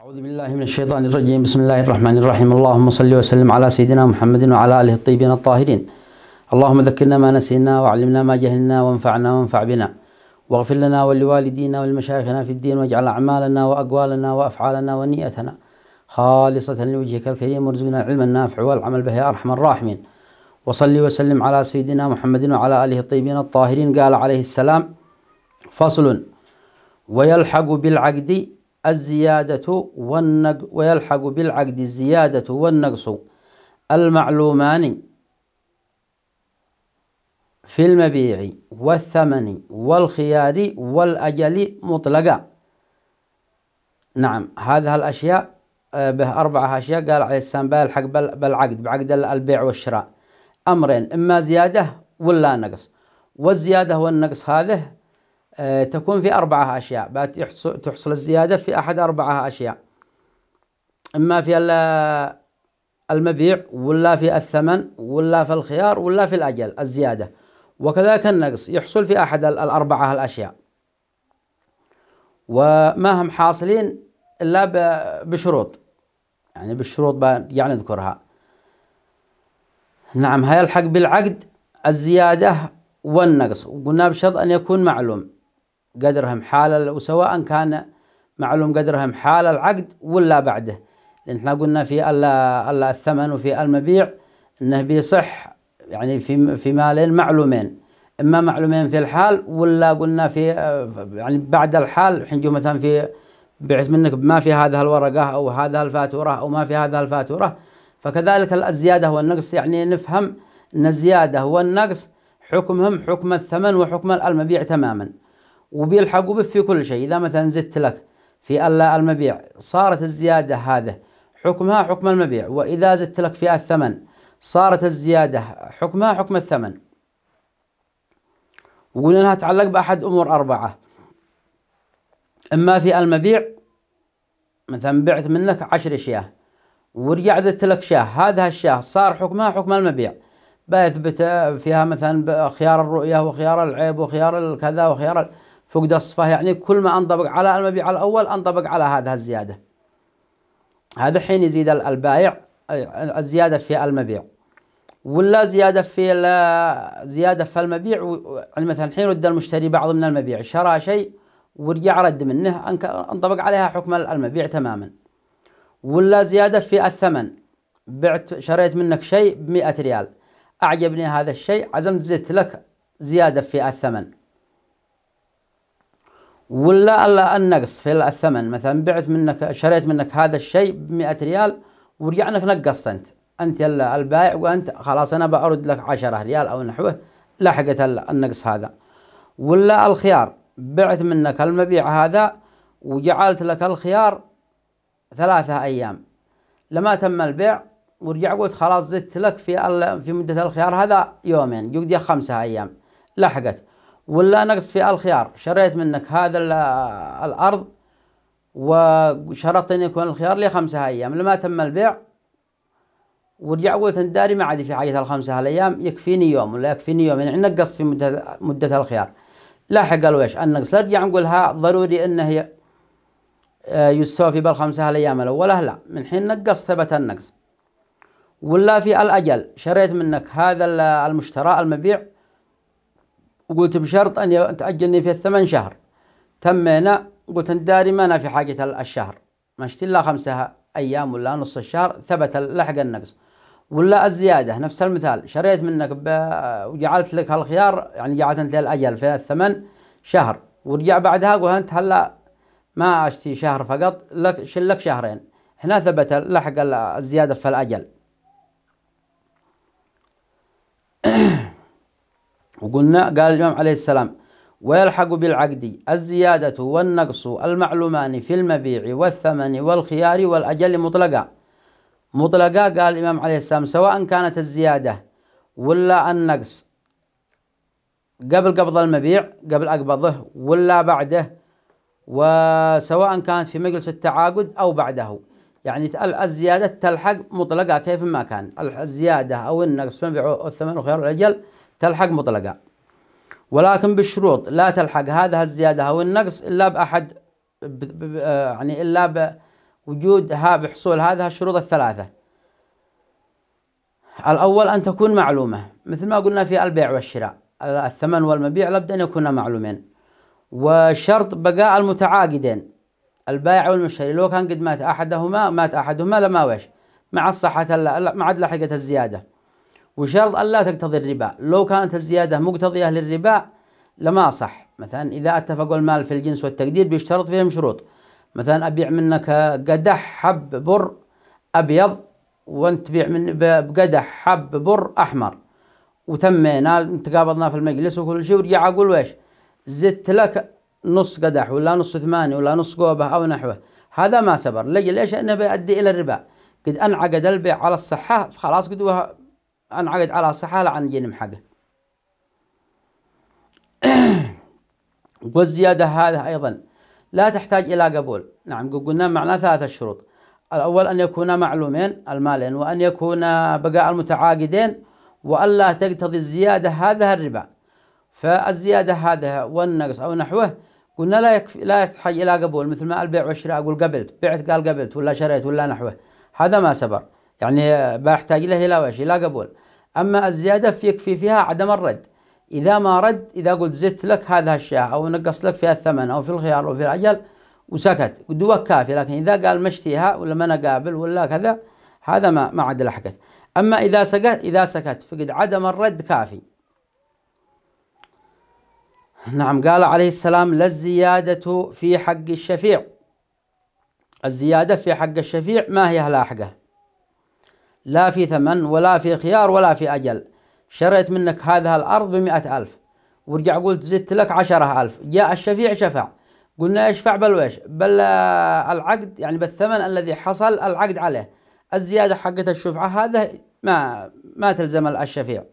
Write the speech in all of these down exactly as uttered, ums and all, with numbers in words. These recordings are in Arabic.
أعوذ بالله من الشيطان الرجيم. بسم الله الرحمن الرحيم. اللهم صل وسلم على سيدنا محمد وعلى آله الطيبين الطاهرين. اللهم ذكرنا ما نسينا وعلمنا ما جهلنا وانفعنا وانفع بنا، واغفر لنا ولوالدينا ولمشايخنا في الدين، واجعل أعمالنا وأقوالنا وأفعالنا ونيتنا خالصة لوجهك الكريم، وارزقنا العلم النافع والعمل به يا أرحم الراحمين. وصلي وسلم على سيدنا محمد وعلى آله الطيبين الطاهرين. قال عليه السلام: فصل: ويلحق بالعقد الزيادة والنقص ويلحق بالعقد الزيادة والنقص المعلومان في المبيع والثمن والخيار والأجل مطلقا. نعم، هذه الأشياء به أربعة أشياء قال عليه السلام بيلحق بالعقد، بعقد البيع والشراء أمرين: إما زيادة ولا نقص. والزيادة والنقص هذه تكون في أربعة أشياء، تحصل الزيادة في أحد أربعة أشياء: إما في المبيع ولا في الثمن ولا في الخيار ولا في الأجل الزيادة. وكذلك النقص يحصل في أحد الأربعة الأشياء، وما هم حاصلين إلا بشروط، يعني بالشروط يعني نذكرها. نعم، هيلحق بالعقد الزيادة والنقص، وقلنا بشرط أن يكون معلوم قدرهم حال، وسواء كان معلوم قدرهم حال العقد ولا بعده، لأن احنا قلنا في الثمن وفي المبيع انه بيصح يعني في في مالين معلومين، اما معلومين في الحال ولا قلنا في يعني بعد الحال. حين جو مثلا في بعت منك ما في هذه الورقة او هذه الفاتورة او ما في هذه الفاتورة، فكذلك الزيادة والنقص يعني نفهم ان الزيادة والنقص حكمهم حكم الثمن وحكم المبيع تماما، وبيلحقوا به في كل شيء. إذا مثلا زدت لك في المبيع صارت الزيادة هذا حكمها حكم المبيع، وإذا زدت لك في الثمن صارت الزيادة حكمها حكم الثمن. وقلنا أنها تعلق بأحد أمور أربعة: إما في المبيع مثلا بعت منك عشر أشياء ورجع زدت لك شاه، هذا الشاه صار حكمها حكم المبيع، بيثبت فيها مثلا خيار الرؤية وخيار العيب وخيار الكذا وخيار فقد الصفة، يعني كل ما انطبق على المبيع الأول انطبق على هذا الزيادة. هذا حين يزيد البائع الزيادة في المبيع، ولا زيادة في زيادة في المبيع، يعني مثلا حين رد المشتري بعض من المبيع، شرى شيء ورجع رد منه انطبق عليها حكم المبيع تماما. ولا زيادة في الثمن، بعت شريت منك شيء بمئة ريال، أعجبني هذا الشيء عزمت زدت لك زيادة في الثمن. ولا النقص في الثمن، مثلا بعت منك شريت منك هذا الشيء بمئة ريال ورجع لك نقصت أنت أنت البائع، وأنت خلاص أنا بأرد لك عشرة ريال أو نحوه، لحقت النقص هذا. ولا الخيار، بعت منك المبيع هذا وجعلت لك الخيار ثلاثة أيام، لما تم البيع ورجع قلت خلاص زدت لك في في مدة الخيار هذا يومين، يقضي خمسة أيام، لحقت. ولا نقص في الخيار، شريت منك هذا الأرض وشرطت أن يكون الخيار لي خمسة أيام، لما تم البيع ورجع قلت أنت داري ما عادي في حاجة الخمسة الأيام، يكفيني يوم ولا يكفيني يوم، يعني نقص في مدة مدة الخيار، لاحق الويش النقص. لا رجع نقولها ضروري أنه يستوفي بالخمسة الأيام الأولى، لا، من حين نقص ثبت النقص. ولا في الأجل، شريت منك هذا المشترى المبيع وقلت بشرط أن تأجلني في الثمن شهر، تمينا قلت أنت داري ما أنا في حاجة الشهر، ما اشتري إلا خمسة أيام ولا نص الشهر، ثبت لحق النقص. ولا الزيادة نفس المثال، شريت منك وجعلت لك الخيار، يعني جعلت أنت الأجل في الثمن شهر ورجع بعدها قلت أنت هلا ما أشتري شهر فقط، لك شلك شهرين، هنا ثبت لحق الزيادة في الأجل. وقلنا قال الإمام عليه السلام: ويلحق بالعقد الزيادة والنقص المعلومان في المبيع والثمن والخيار والأجل مطلقا. مطلقا قال الإمام عليه السلام سواء كانت الزيادة ولا النقص قبل قبض المبيع قبل أقبضه ولا بعده، وسواء كانت في مجلس التعاقد أو بعده، يعني الزيادة تلحق مطلقا كيف ما كان، الزيادة أو النقص في المبيع والثمن والخيار والأجل تلحق مطلقا، ولكن بالشروط: لا تلحق هذا الزيادة أو النقص إلا بأحد يعني إلا وجودها بحصول هذه الشروط الثلاثة. الأول أن تكون معلومة، مثل ما قلنا في البيع والشراء، الثمن والمبيع لابد أن يكونا معلومين. وشرط بقاء المتعاقدين البائع والمشتري، لو كان قد مات أحدهما مات أحدهما لما وش مع الصحة ما عاد لحقت الزيادة. وشرط أن لا تقتضي الربا، لو كانت الزيادة مقتضية للربا لما صح. مثلا إذا اتفقوا المال في الجنس والتقدير بيشترط فيهم شروط، مثلا أبيع منك قدح حب بر أبيض وأنت تبيع من بقدح حب بر أحمر، وتمينا تقابضنا في المجلس وكل شيء، ورجع أقول ويش زدت لك نص قدح ولا نص ثمانية ولا نص قوبة أو نحوه، هذا ما سبر. ليش؟ لأنه بيؤدي إلى الربا. قد أنعقد البيع على الصحة خلاص، قد أنعقد على الصحة لعن جنم حقه. والزيادة هذا أيضا لا تحتاج إلى قبول. نعم قلنا معناه ثلاثة شروط: الأول أن يكون معلومين المالين، وأن يكون بقاء المتعاقدين، وألا تقتضي الزيادة هذا الربا. فالزيادة هذا والنقص أو نحوه قلنا لا يكفي لا يحتاج إلى قبول، مثل ما البيع والشراء أقول قبلت، بعت قال قبلت ولا شريت ولا نحوه، هذا ما سبر، يعني بحتاج له إلى وش إلى قبول. أما الزيادة فيكفي فيها عدم الرد. إذا ما رد، إذا قلت زدت لك هذا الشيء أو نقص لك في الثمن أو في الخيار أو في الأجل وسكت قدوة كافي، لكن إذا قال مشتيها ولا ما أنا قابل ولا كذا، هذا ما ما عاد لحقت. أما إذا سكت إذا سكت فقد عدم الرد كافي. نعم قال عليه السلام: لا الزيادة في حق الشفيع. الزيادة في حق الشفيع ما هي لاحقة، لا في ثمن ولا في خيار ولا في أجل. شريت منك هذه الأرض بمئة ألف، ورجع قلت زدت لك عشرة ألف، جاء الشفيع شفع، قلنا يشفع بالويش بل العقد، يعني بالثمن الذي حصل العقد عليه. الزيادة حقة الشفعة هذا ما ما تلزم الشفيع.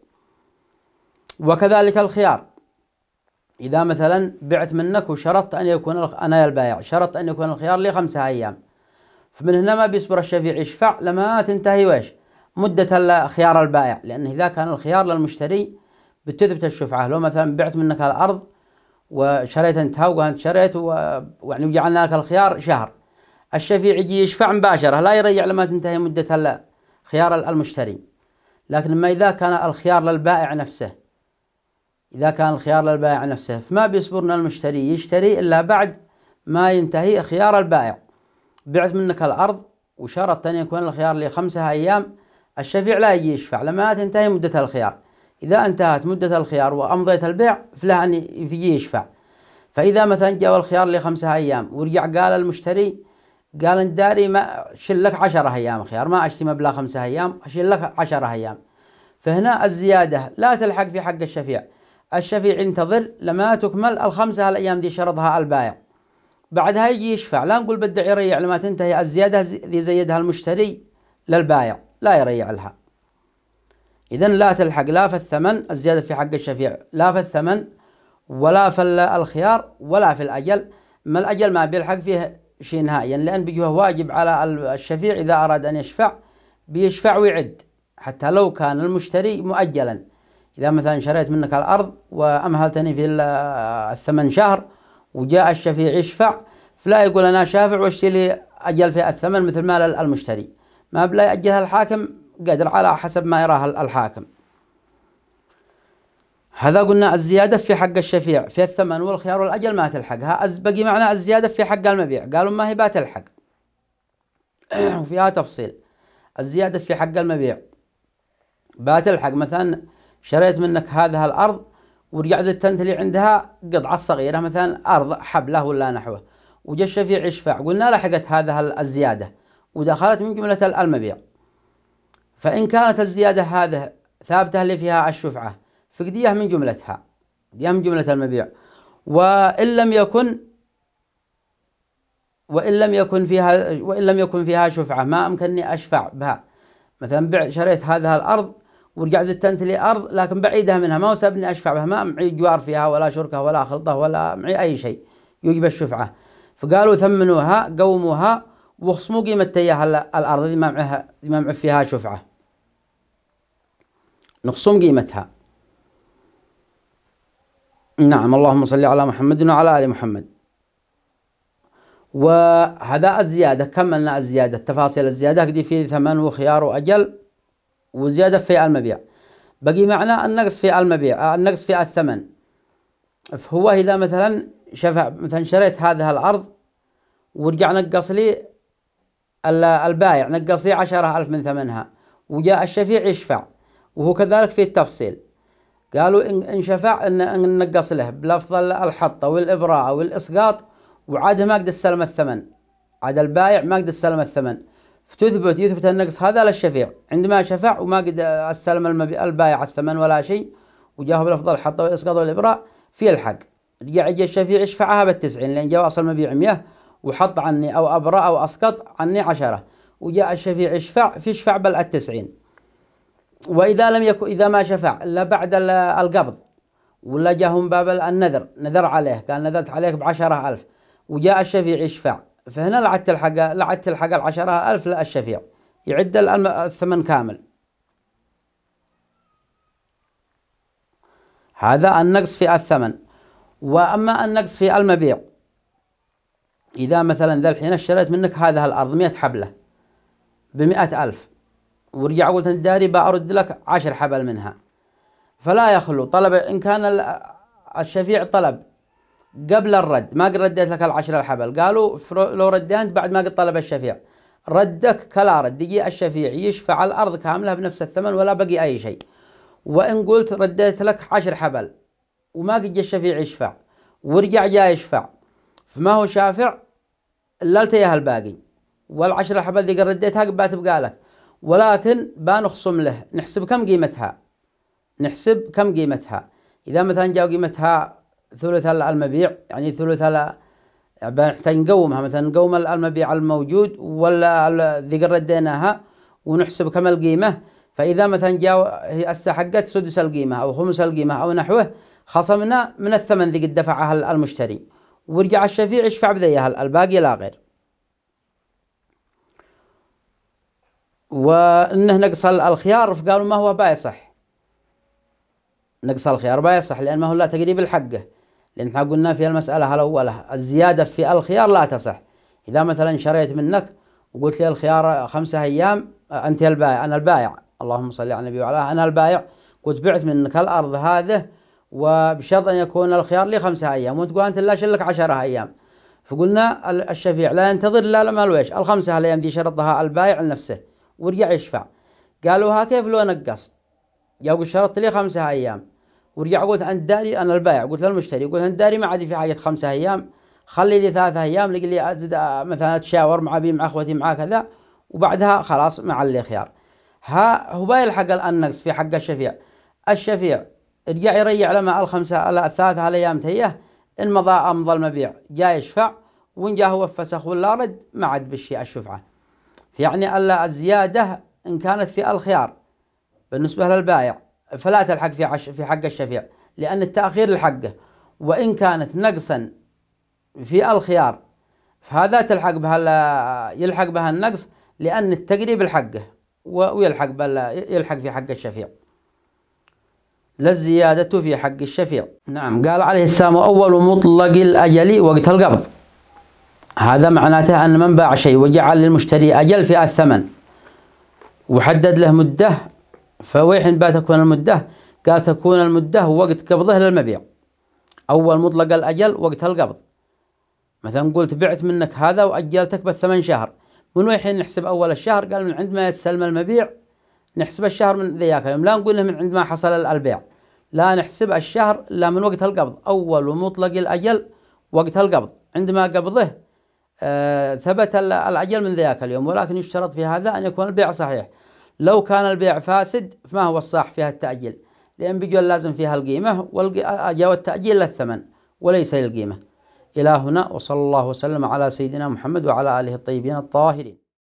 وكذلك الخيار، إذا مثلا بعت منك وشرطت أن يكون أنا البائع شرطت أن يكون الخيار لي خمسة أيام، فمن هنا ما بيصبر الشفيع يشفع لما تنتهي ويش مدة خيار البائع، لأنه إذا كان الخيار للمشتري بتثبت الشفعة. لو مثلا بعت منك الأرض وشريت انتهى وأنت شريت ويعني وجعلنا لك الخيار شهر، الشفيع يجي يشفع مباشرة لا يريع لما تنتهي مدة خيار المشتري. لكن ما إذا كان الخيار للبائع نفسه إذا كان الخيار للبائع نفسه فما بيصبرنا المشتري يشتري إلا بعد ما ينتهي خيار البائع. بعت منك الأرض وشرط أن يكون الخيار لخمسة أيام، الشفيع لا يجي يشفع لما تنتهي مدة الخيار. إذا انتهت مدة الخيار وأمضيت البيع فله أن يجي يشفع. فإذا مثلا جاء الخيار لخمسة أيام ورجع قال المشتري قال أنت داري ما أشيل لك عشرة أيام خيار، ما أشتي مبلغ خمسة أيام، أشيل لك عشرة أيام، فهنا الزيادة لا تلحق في حق الشفيع. الشفيع ينتظر لما تكمل الخمسة الأيام دي شرطها البائع، بعدها يجي يشفع. لا نقول بدع يريع لما تنتهي الزيادة ذي زيدها المشتري للبائع، لا يريع لها. إذن لا تلحق لا في الثمن، الزيادة في حق الشفيع لا في الثمن ولا في الخيار ولا في الأجل. ما الأجل ما بيلحق فيه شيء نهائيا، لأن بيجوه واجب على الشفيع إذا أراد أن يشفع بيشفع ويعد، حتى لو كان المشتري مؤجلا. إذا مثلا شريت منك الأرض وأمهلتني في الثمن شهر وجاء الشفيع يشفع، فلا يقول أنا شافع واشتري لي أجل في الثمن مثل ما المشتري، ما بلا يأجلها الحاكم قدر على حسب ما يراه الحاكم. هذا قلنا الزيادة في حق الشفيع في الثمن والخيار والأجل ما تلحقها. بقي معنى الزيادة في حق المبيع، قالوا ما هي باتلحق وفيها تفصيل. الزيادة في حق المبيع باتلحق، مثلا شريت منك هذه الأرض ورجع زدت انت لي عندها قطعة صغيرة مثلا أرض حبله ولا نحوه، وجاء الشفيع يشفع، قلنا لحقت هذه الزيادة ودخلت من جملة المبيع. فإن كانت الزيادة هذه ثابتة اللي فيها الشفعة فقديها من جملتها، قديها من جملة المبيع. وإن لم يكن وإن لم يكن فيها وإن لم يكن فيها شفعة ما أمكنني أشفع بها، مثلا بع شريت هذه الأرض ورجع زدت انت لي أرض لكن بعيدها منها ما وسبني أشفع بها، ما معي جوار فيها ولا شركة ولا خلطة ولا معي أي شيء يجب الشفعة. فقالوا ثمنوها قوموها وخصموا قيمة إياها الأرض دي ما معها ما معها فيها شفعة، نخصم قيمتها. نعم اللهم صل على محمد وعلى آل محمد. وهذا الزيادة كملنا الزيادة، تفاصيل الزيادة دي في ثمن وخيار وأجل وزيادة في المبيع. بقي معنا النقص في المبيع، النقص في الثمن. فهو إذا مثلا شفع مثلا شريت هذه الأرض ورجع نقص لي البائع نقص لي عشرة ألف من ثمنها، وجاء الشفيع يشفع، وهو كذلك في التفصيل. قالوا إن شفع إن نقص له بلفظ الحط أو الإبراء أو الإسقاط، وعاده ما قد استلم الثمن، عاد البائع ما قد استلم الثمن، فتثبت يثبت النقص هذا للشفيع عندما شفع وما قد استلم البائع الثمن ولا شيء، وجاه بلفظ الحط والإسقاط والإبراء في الحق. رجع يجي الشفيع يشفعها بالتسعين لأن جاء أصل المبيع مئة وحط عني أو أبرأ أو أسقط عني عشرة، وجاء الشفيع يشفع في شفع بل التسعين. وإذا لم يكن إذا ما شفع إلا بعد القبض ولا جاهم باب النذر نذر عليه، قال نذرت عليك بعشرة ألف وجاء الشفيع يشفع، فهنا لعدت تلحق لعدت تلحق العشرة ألف لا الشفيع يعد الثمن كامل. هذا النقص في الثمن. وأما النقص في المبيع، إذا مثلا ذا الحين اشتريت منك هذه الأرض مئة حبلة بمئة ألف، ورجع قلت الداري بأرد لك عشر حبل منها، فلا يخلو طلب إن كان الشفيع طلب قبل الرد ما قد رديت لك العشر الحبل، قالوا لو رديت أنت بعد ما قد طلب الشفيع ردك كلا رد، يجي الشفيع يشفع الأرض كاملة بنفس الثمن ولا بقي أي شيء. وإن قلت رديت لك عشر حبل وما قد جاء الشفيع يشفع ورجع جاء يشفع، فما هو شافع إلا التيها الباقي، والعشر حبل ذي رديتها قبل تبقى لك، ولكن بنخصم له نحسب كم قيمتها، نحسب كم قيمتها. إذا مثلا جاء قيمتها ثلث المبيع يعني ثلث نحتاج نقومها، مثلا نقوم المبيع الموجود ولا ذي رديناها ونحسب كم القيمة. فإذا مثلا جاء هي استحقت سدس القيمة أو خمس القيمة أو نحوه، خصمنا من الثمن ذي قد دفعها المشتري، ورجع الشفيع يشفع بذيها الباقي لا غير. وإنه نقص الخيار فقالوا ما هو بايصح، نقص الخيار بايصح لأن ما هو لا تقريب الحقه، لأن احنا قلنا في المسألة الأولى الزيادة في الخيار لا تصح. إذا مثلا شريت منك وقلت لي الخيار خمسة أيام، أنت البائع أنا البائع اللهم صل على النبي وعلى أنا البائع، قلت بعت منك الأرض هذه وبشرط أن يكون الخيار لي خمسة أيام، وأنت تقول أنت لا شلك عشرة أيام. فقلنا الشفيع لا ينتظر لا لما الويش الخمسة الأيام دي شرطها البائع لنفسه ورجع يشفع. قالوا ها كيف لو نقص؟ جاء شرطت لي خمسة أيام ورجع قلت أنت داري أنا البائع، قلت للمشتري قلت أنت داري ما عاد في حاجة خمسة أيام، خلي لي ثلاثة أيام لقي لي أزد مثلا أتشاور مع أبي مع أخوتي مع كذا وبعدها خلاص مع اللي خيار. ها هو بايلحق النقص في حق الشفيع، الشفيع رجع يريع لما الخمسة الثلاثة الأيام تيه إن مضى أمضى المبيع جاء يشفع، وإن جاء هو فسخ ولا رد ما عاد بالشيء الشفعة. يعني ألا الزيادة إن كانت في الخيار بالنسبة للبائع فلا تلحق في عش في حق الشفيع لأن التأخير لحقه، وإن كانت نقصا في الخيار فهذا تلحق بها يلحق بها النقص لأن التقريب لحقه ويلحق بها يلحق في حق الشفيع للزيادة في حق الشفيع. نعم. قال عليه السلام أول مطلق الأجل وقت القبض، هذا معناته أن من باع شيء وجعل للمشتري أجل في الثمن وحدد له مدة، فوين بات تكون المدة؟ قال تكون المدة وقت قبضه للمبيع. أول مطلق الأجل وقت القبض، مثلا قلت بعت منك هذا وأجلتك بالثمن شهر، من وين حين نحسب أول الشهر؟ قال من عندما يستلم المبيع نحسب الشهر من ذاك اليوم، لا نقول من عندما حصل البيع، لا نحسب الشهر لا من وقت القبض. أول مطلق الأجل وقت القبض، عندما قبضه آه ثبت الأجل من ذاك اليوم، ولكن يشترط في هذا أن يكون البيع صحيح. لو كان البيع فاسد فما هو الصح فيها التأجيل، لأن بيجوا لازم فيها القيمة وجاء التأجيل للثمن وليس للقيمة. إلى هنا وصلى الله وسلم على سيدنا محمد وعلى آله الطيبين الطاهرين.